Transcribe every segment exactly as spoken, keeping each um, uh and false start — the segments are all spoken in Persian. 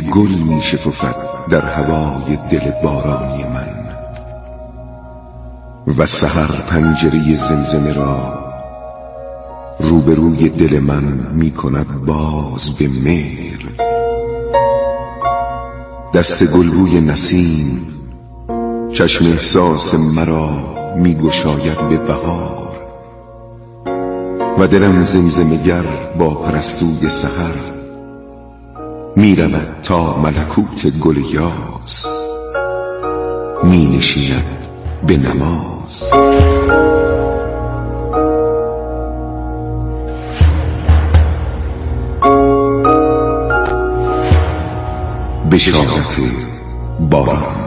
گل می شکفد در هوای دل بارانی من، و سحر پنجره زمزمه را روبروی دل من می کند باز به مهر. دست گلبوی نسیم چشم احساس مرا می گشاید به بهار، و دلم زمزمه گر با پرستوی سحر می رود تا ملکوت گل یاس، می نشیند به نماز. بشارت باران.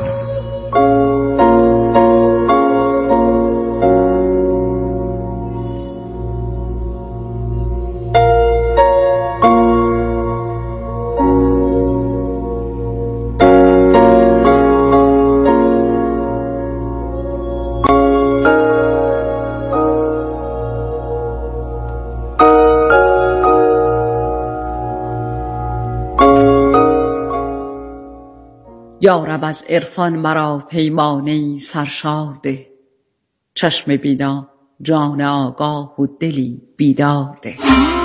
یا رب از عرفان مرا پیمانه‌ای سرشار ده، چشم بینا جان آگاه و دلی بیدار ده.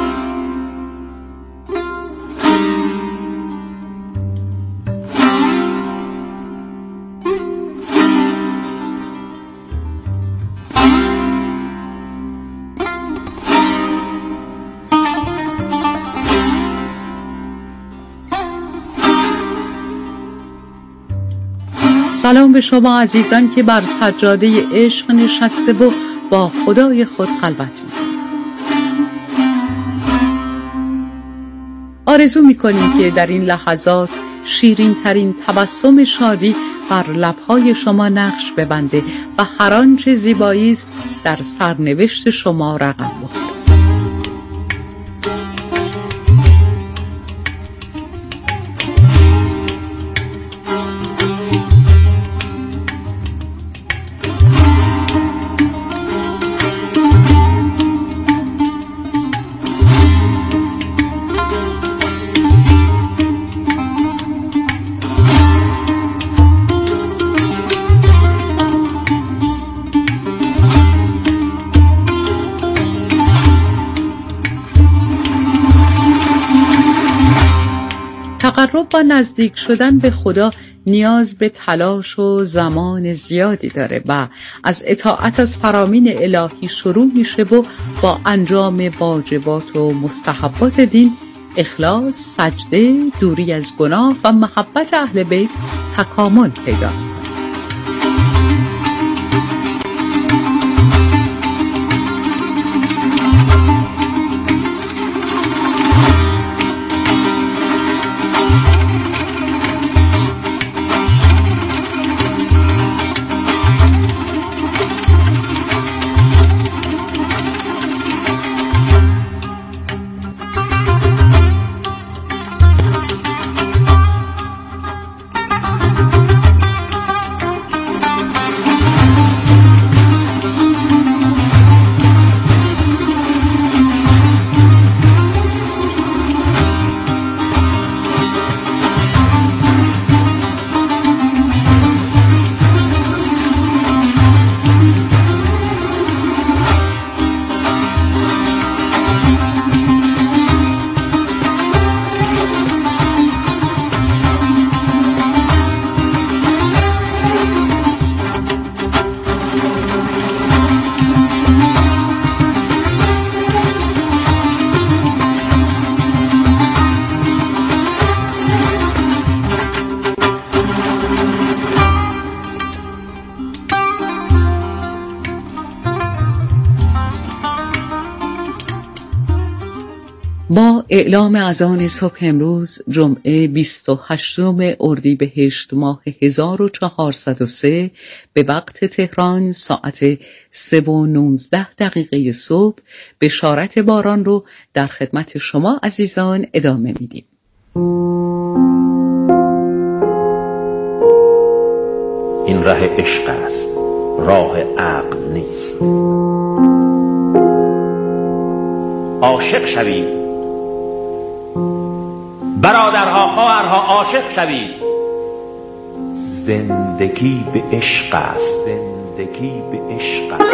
سلام به شما عزیزان که بر سجاده عشق نشسته و با خدای خود خلوت می‌کنید. آرزو می‌کنیم که در این لحظات شیرین ترین تبسم شادی بر لب‌های شما نقش ببنده و هر آنچه زیبایی است در سرنوشت شما رقم بخوره. تقرب و نزدیک شدن به خدا نیاز به تلاش و زمان زیادی داره و از اطاعت از فرامین الهی شروع میشه و با انجام واجبات و مستحبات دین، اخلاص، سجده، دوری از گناه و محبت اهل بیت تکامل پیدا می‌کنه. با اعلام اذان صبح امروز جمعه بیست و هشتم اردیبهشت ماه هزار و چهارصد و سه به وقت تهران ساعت سه و نوزده دقیقه صبح بشارت باران رو در خدمت شما عزیزان ادامه میدیم. این راه عشق است، راه عقل نیست. عاشق شوید برادرها، خواهرها عاشق شوید. زندگی به عشق است، زندگی به عشق است.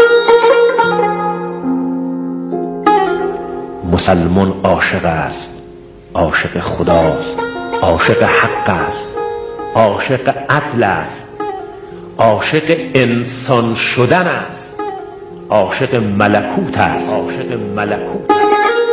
مسلمان عاشق است، عاشق خداست، عاشق حق است، عاشق عدل است، عاشق انسان شدن است، عاشق ملکوت است، عاشق ملکوت است.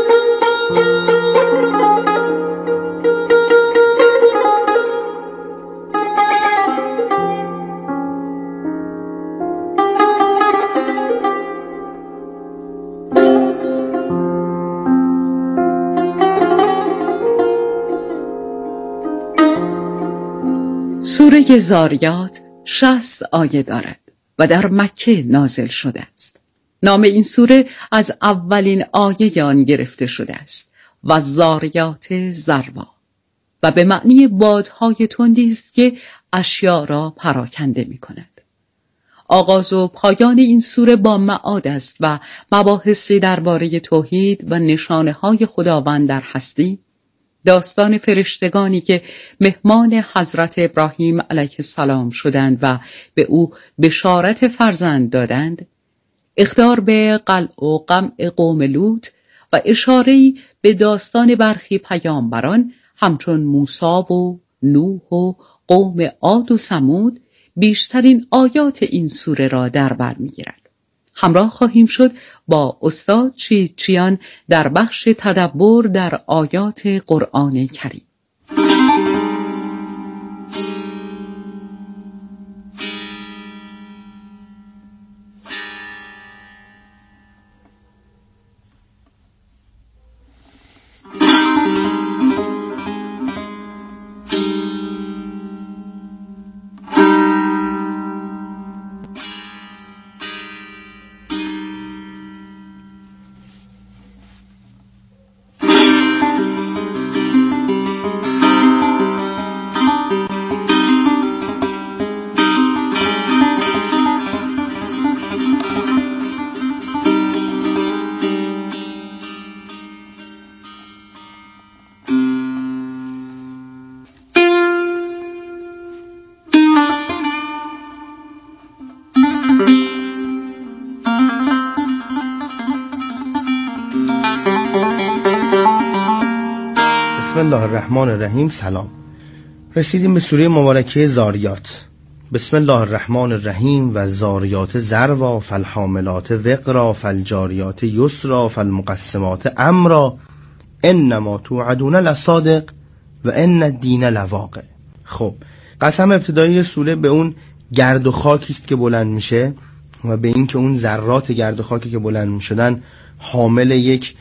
سوره زاریات شصت آیه دارد و در مکه نازل شده است. نام این سوره از اولین آیه آن گرفته شده است و زاریات ذروا و به معنی بادهای تندی است که اشیاء را پراکنده می کند. آغاز و پایان این سوره با معاد است و مباحثی درباره توحید و نشانه های خداوند در هستی، داستان فرشتگانی که مهمان حضرت ابراهیم علیه السلام شدند و به او بشارت فرزند دادند، اخطار به قلع و قمع قوم لوط و اشاره‌ای به داستان برخی پیامبران همچون موسی و نوح و قوم عاد و ثمود بیشترین آیات این سوره را در بر می‌گیرد. همراه خواهیم شد با استاد چیچیان در بخش تدبر در آیات قرآن کریم. بسم الله الرحمن الرحیم. سلام. رسیدیم به سوره مبارکه زاریات. بسم الله الرحمن الرحیم. و زاریات ذروا فالحاملات وقرا فالجاریات یسرا فالمقسمات امرا انما توعدون لصادق و ان الدین لواقع. خب قسم ابتدایی سوره به اون گرد و خاکی است که بلند میشه و به این که اون ذرات گرد و خاکی که بلند میشدن حامل یک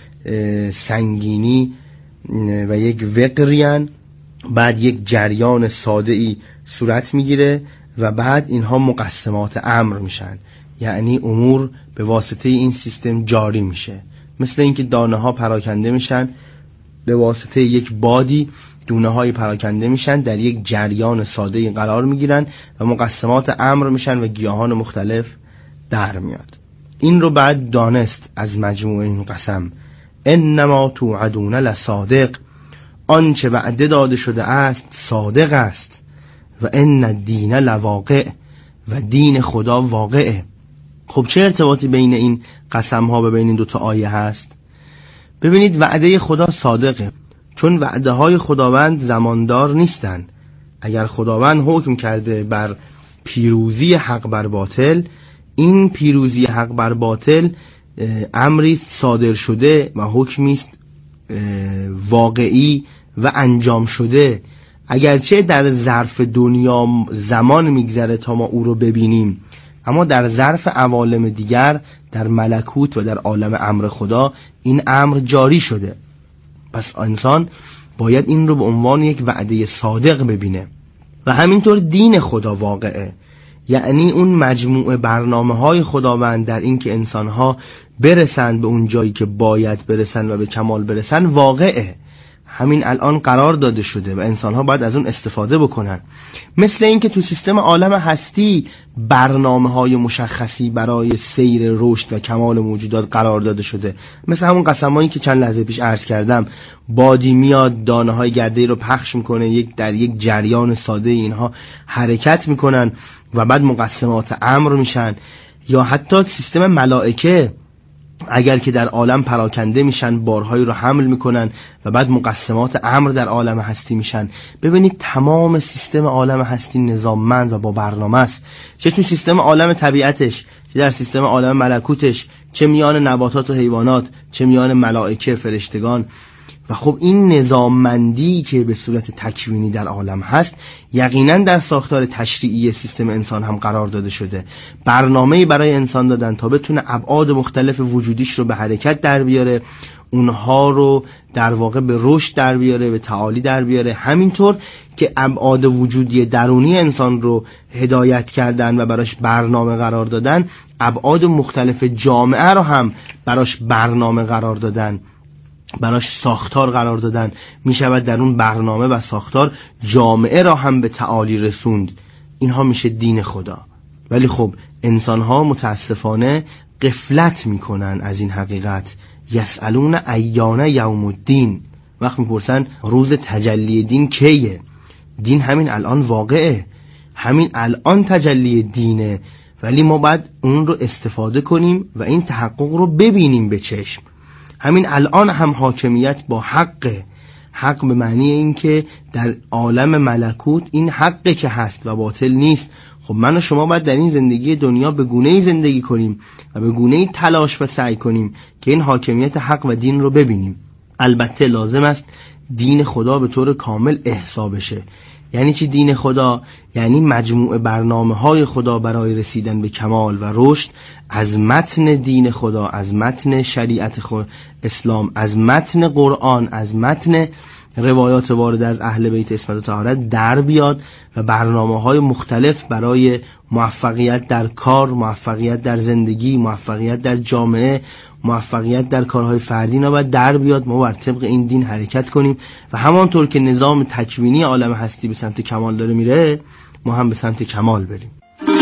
سنگینی و یک وقریان، بعد یک جریان ساده ای صورت میگیره و بعد اینها مقسمات امر میشن، یعنی امور به واسطه این سیستم جاری میشه. مثل اینکه دانه ها پراکنده میشن به واسطه یک بادی، دونه های پراکنده میشن در یک جریان ساده ای قرار میگیرن و مقسمات امر میشن و گیاهان مختلف در میاد. این رو بعد دانست از مجموع این قسم، انما توعدون لصادق، آنچه وعده داده شده است صادق است، و ان الدین لواقع، و دین خدا واقعه. خب چه ارتباطی بین این قسم ها و بین این دوتا آیه هست؟ ببینید وعده خدا صادقه، چون وعده های خداوند زماندار نیستن. اگر خداوند حکم کرده بر پیروزی حق بر باطل، این پیروزی حق بر باطل امری صادر شده و حکمی است واقعی و انجام شده، اگرچه در ظرف دنیا زمان میگذره تا ما او رو ببینیم، اما در ظرف عوالم دیگر در ملکوت و در عالم امر خدا این امر جاری شده. پس انسان باید این رو به عنوان یک وعده صادق ببینه. و همینطور دین خدا واقعه، یعنی اون مجموعه برنامه های خداوند در این که انسان ها برسند به اون جایی که باید برسند و به کمال برسند واقعه. همین الان قرار داده شده و انسان‌ها باید از اون استفاده بکنن. مثل این که تو سیستم عالم هستی برنامه‌های مشخصی برای سیر رشد و کمال موجودات قرار داده شده، مثل همون قسمایی که چند لحظه پیش عرض کردم. بادی میاد دانه‌های گرده‌ای رو پخش میکنه، یک در یک جریان ساده اینها حرکت میکنن و بعد مقسمات امر میشن. یا حتی سیستم ملائکه اگر که در عالم پراکنده میشن، بارهایی رو حمل میکنن و بعد مقسمات امر در عالم هستی میشن. ببینید تمام سیستم عالم هستی نظاممند و با برنامه است، چه تو سیستم عالم طبیعتش، چه در سیستم عالم ملکوتش، چه میان نباتات و حیوانات، چه میان ملائکه فرشتگان. و خب این نظاممندی که به صورت تکوینی در عالم هست یقینا در ساختار تشریعی سیستم انسان هم قرار داده شده. برنامه‌ای برای انسان دادن تا بتونه ابعاد مختلف وجودیش رو به حرکت در بیاره، اونها رو در واقع به رشد در بیاره، به تعالی در بیاره. همینطور که ابعاد وجودی درونی انسان رو هدایت کردن و براش برنامه قرار دادن، ابعاد مختلف جامعه رو هم براش برنامه قرار دادن، براش ساختار قرار دادن. می شود در اون برنامه و ساختار جامعه را هم به تعالی رسوند. اینها میشه دین خدا. ولی خب انسان ها متاسفانه غفلت میکنن از این حقیقت. یسالون ایان یوم الدین، وقت میپرسن روز تجلی دین کیه؟ دین همین الان واقعه، همین الان تجلی دینه، ولی ما باید اون رو استفاده کنیم و این تحقق رو ببینیم به چشم. همین الان هم حاکمیت با حق، حق به معنی این که در عالم ملکوت این حقه که هست و باطل نیست. خب من و شما باید در این زندگی دنیا به گونه‌ای زندگی کنیم و به گونه‌ای تلاش و سعی کنیم که این حاکمیت حق و دین رو ببینیم. البته لازم است دین خدا به طور کامل احصا بشه. یعنی چی دین خدا؟ یعنی مجموع برنامه های خدا برای رسیدن به کمال و رشد، از متن دین خدا، از متن شریعت خود اسلام، از متن قرآن، از متن روایات وارد از اهل بیت عصمت و طهارت در بیاد و برنامه های مختلف برای موفقیت در کار، موفقیت در زندگی، موفقیت در جامعه، موفقیت در کارهای فردی نباید در بیاد. ما بر طبق این دین حرکت کنیم و همانطور که نظام تکوینی عالم هستی به سمت کمال داره میره، ما هم به سمت کمال بریم.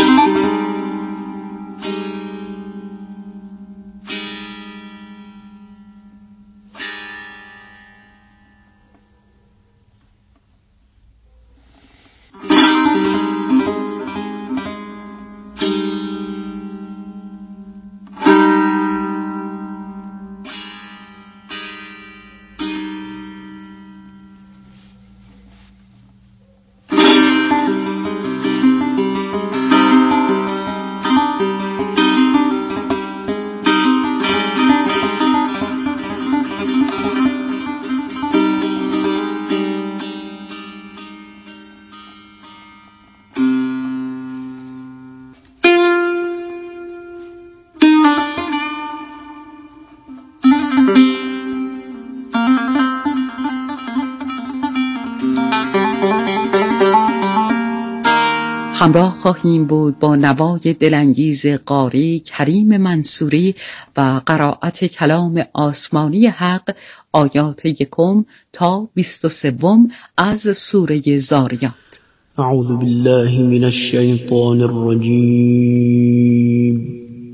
همراه خواهیم بود با نوای دلانگیز قاری کریم منصوری و قرائت کلام آسمانی حق، آیات یکم تا بیست و سوم از سوره زاریات. اعوذ بالله من الشیطان الرجیم.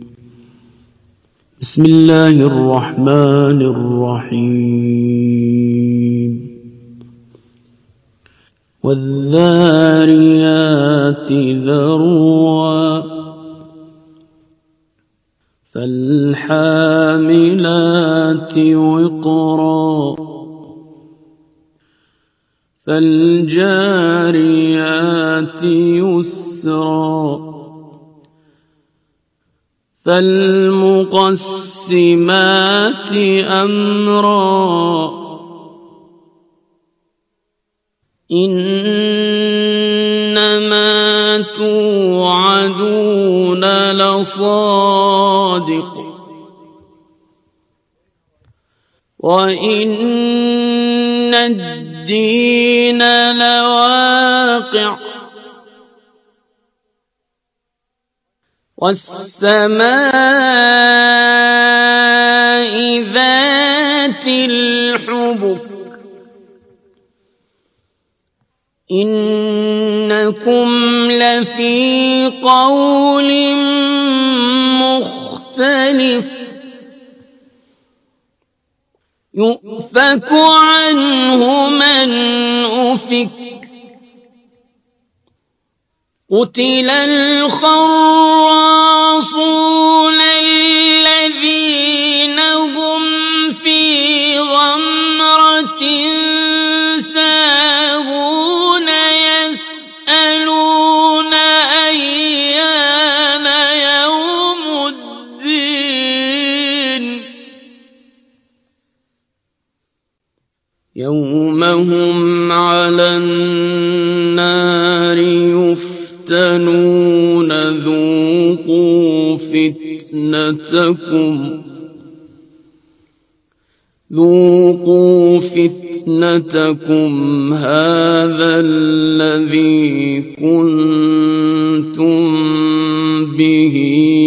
بسم الله الرحمن الرحیم. والذاريات ذروا فالحاملات وقرا فالجاريات يسرا فالمقسمات أمرا إنما توعدون لصادق وإن الدين لواقع والسماء ذات الحبك إنكم لفي قول مختلف يؤفك عنه من أفك قتل الخراصون الذين هم في غمرة ساهون يسألون أيان يوم الدين يوم هم على النار يفتنون ذوقوا فتنتكم ذوقوا فتنتكم هذا الذي كنتم به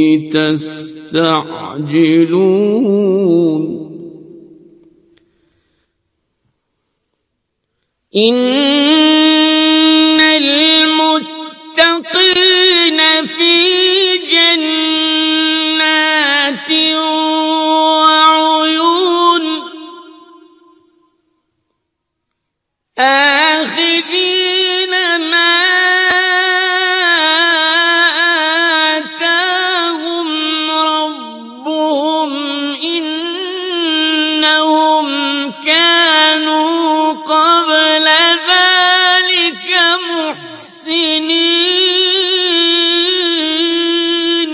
تستعجلون إن المتقين في جنات وعيون آخذين ما آتاهم ربهم إنهم كانوا قبل ذلك محسنين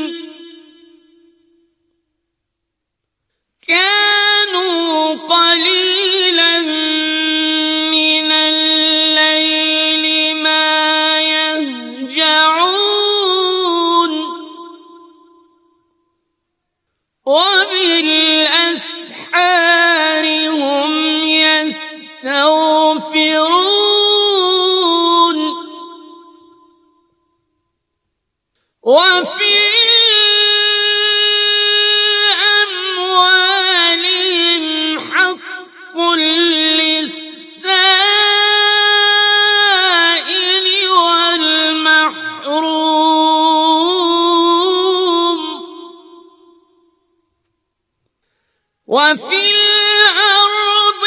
كانوا قليلا من الليل ما يهجعون وبالأسحار هم يستغفرون وفي أموالهم حق للسائل والمحروم وفي الأرض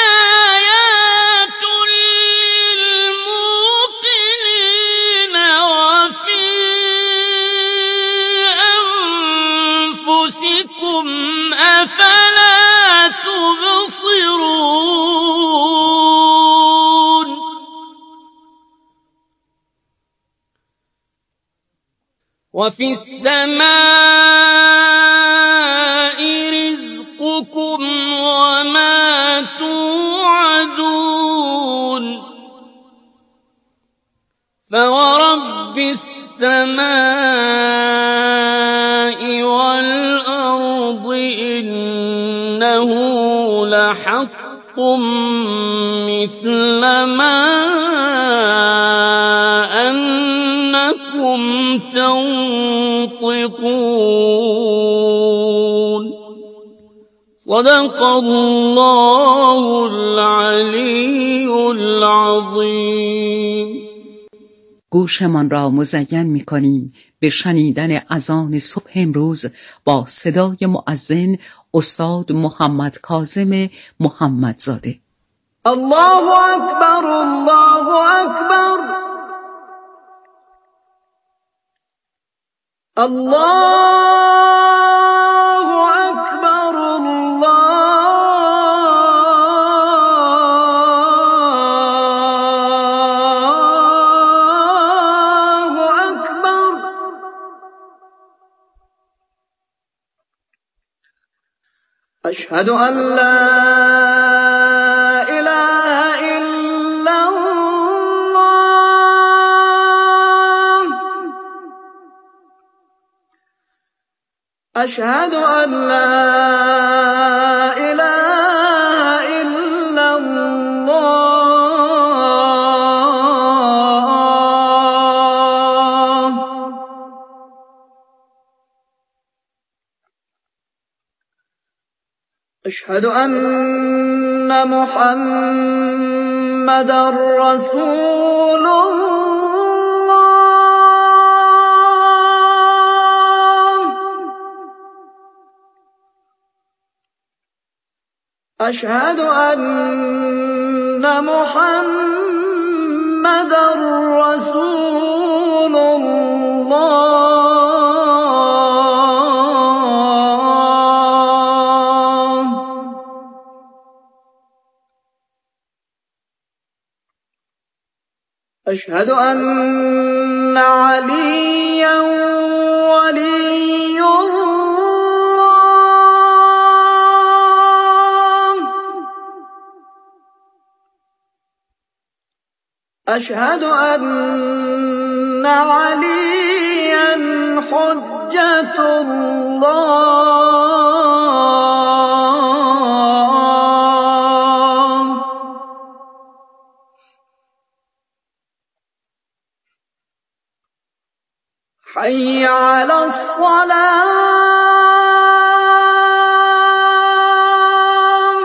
آيات للموقنين وفي أنفسكم أفلا تبصرون وفي السماء رزقكم وما توعدون فورب السماء والأرض إنه لحق مثل ما أنكم تنطقون صدق الله العلی العظیم. گوشمان را مزین می کنیم به شنیدن اذان صبح امروز با صدای مؤذن استاد محمد کاظم محمدزاده. الله اکبر الله اکبر الله اکبر الله اکبر. اشهد ان لا اله الا الله اشهد ان لا اله الا الله. اشهد ان محمد محمد رسول الله أشهد أن محمد رسول الله أشهد أن عليا ولي الله أشهد أن عليا حجة الله حي على الصلاة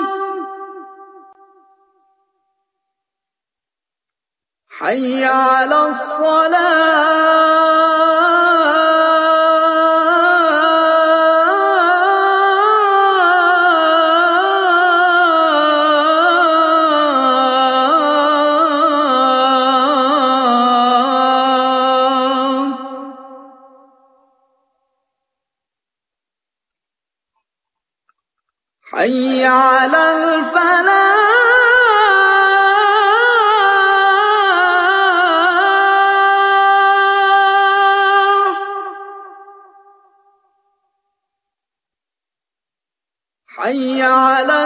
حي على الصلاة حي على الفلاح حي على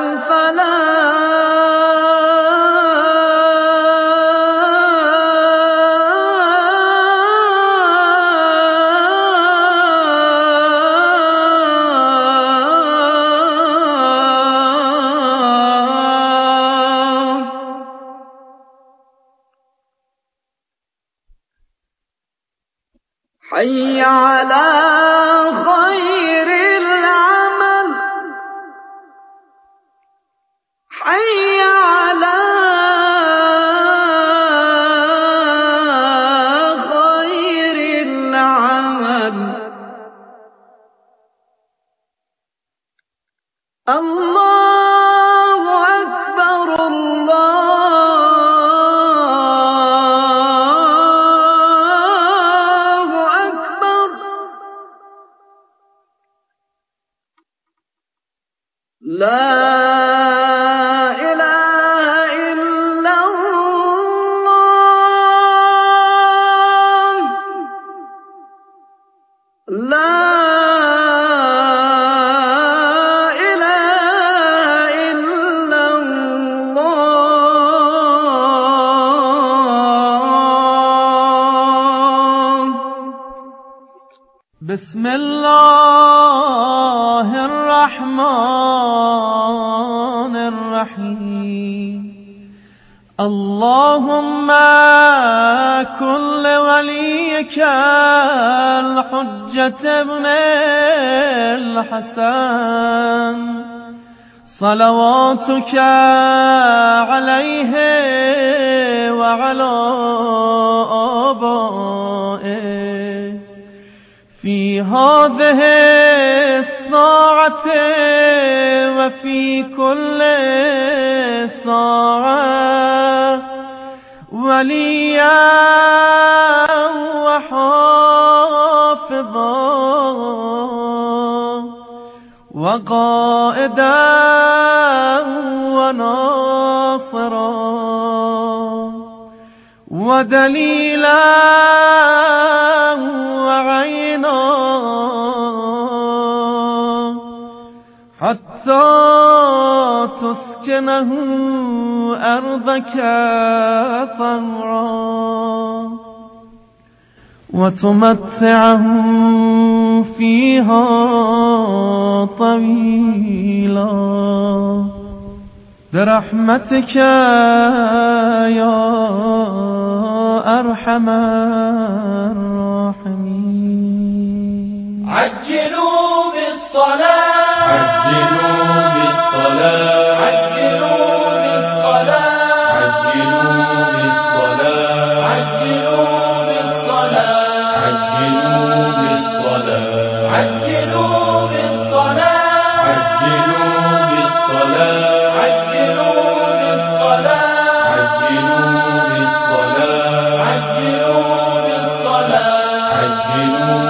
الفلاح حي على خير العمل حي على خير العمل الله أكبر الله أكبر لا إله إلا الله لا إله إلا الله بسم الله الرحمن الرحيم اللهم كن لوليك الحجة ابن الحسن صلواتك عليه وعلى آبائه في هذه الساعة وفي كل ساعة وليا وحافظا وقائدا وناصرا ودليلا وعينا حتى تسكنه أرضك طوعا وتمتعه فيها طويلا برحمتك يا أرحم الراحمين. عجلوا بالصلاة عجلوا بالصلاة عجلوا بالصلاة عجلوا بالصلاة عجلوا بالصلاة عجلوا بالصلاة عجلوا بالصلاة عجلوا بالصلاة عجلوا بالصلاة عجلوا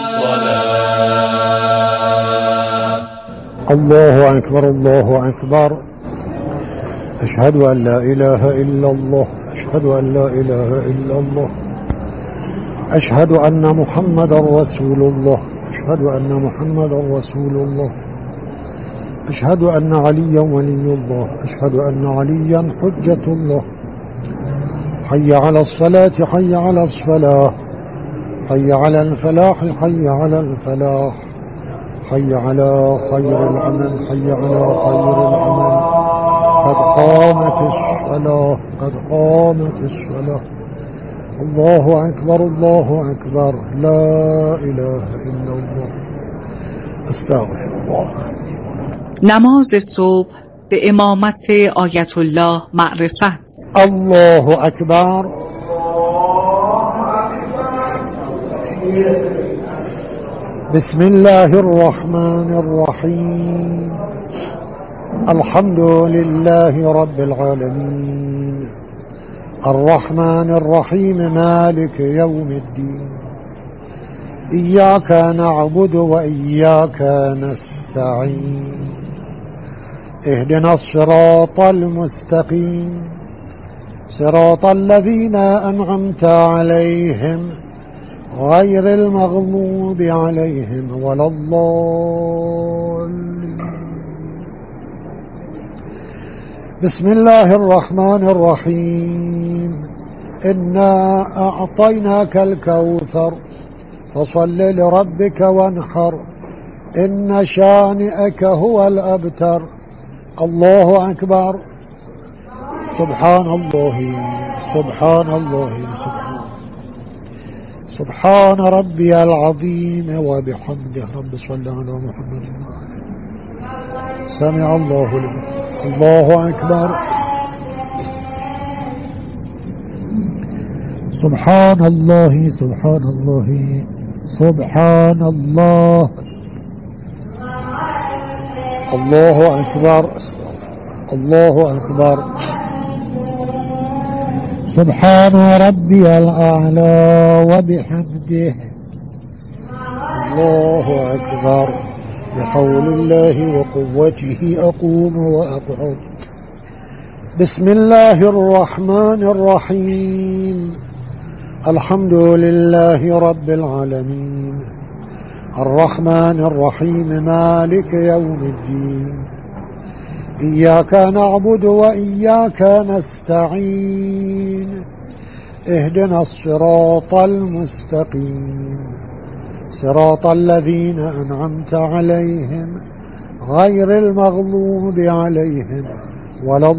بالصلاة. الله أكبر الله أكبر. أشهد أن لا إله إلا الله أشهد أن لا إله إلا الله أشهد أن محمدا رسول الله أشهد أن محمدا رسول الله أشهد أن عليا ولي الله أشهد أن عليا حجة الله. حي على الصلاة حي على الصلاة حي على الفلاح حي على الفلاح حي على خير العمل حي على خير العمل. قد قامت الصلاة قد قامت الصلاة. الله أكبر الله أكبر. لا إله إلا الله. استغفر الله. نماز صبح به امامت آیت الله معرفت. الله أكبر. بسم الله الرحمن الرحيم. الحمد لله رب العالمين الرحمن الرحيم مالك يوم الدين. إياك نعبد وإياك نستعين. اهدنا الصراط المستقيم صراط الذين أنعمت عليهم غير المغضوب عليهم ولا الضالين. بسم الله الرحمن الرحيم. إنا أعطيناك الكوثر فصل لربك وانحر إن شانئك هو الأبتر. الله أكبر. سبحان الله سبحان الله سبحان سبحان ربي العظيم وبحمده. رب صل على محمد وآله. سمع الله لمن. الله أكبر. سبحان الله سبحان الله سبحان الله. الله أكبر. الله أكبر. سبحان ربي الأعلى وبحمده. الله أكبر. بحول الله وقوته أقوم وأقعد. بسم الله الرحمن الرحيم. الحمد لله رب العالمين الرحمن الرحيم مالك يوم الدين. إياك نعبد وإياك نستعين. اهدنا الصراط المستقيم صراط الذين أنعمت عليهم غير المغضوب عليهم ولا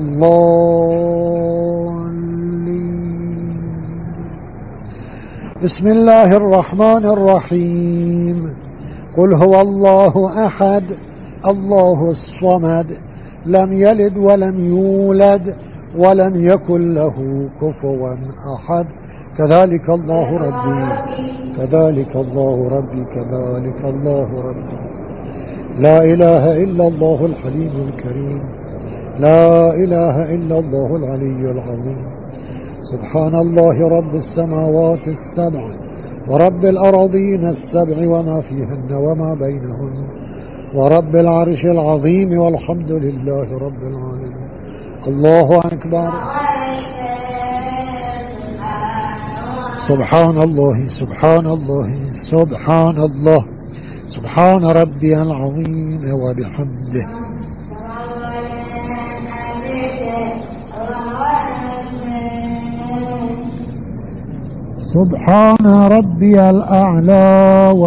الضالين. بسم الله الرحمن الرحيم. قل هو الله أحد الله الصمد لم يلد ولم يولد ولم يكن له كفوا أحد. كذلك الله ربي كذلك الله ربي كذلك الله ربي. لا إله إلا الله الحليم الكريم. لا إله إلا الله العلي العظيم. سبحان الله رب السماوات السبع ورب الأراضين السبع وما فيهن وما بينهن ورب العرش العظيم والحمد لله رب العالمين. الله أكبر. سبحان الله سبحان الله سبحان الله سبحان ربي العظيم وبحمده. سبحان ربي الأعلى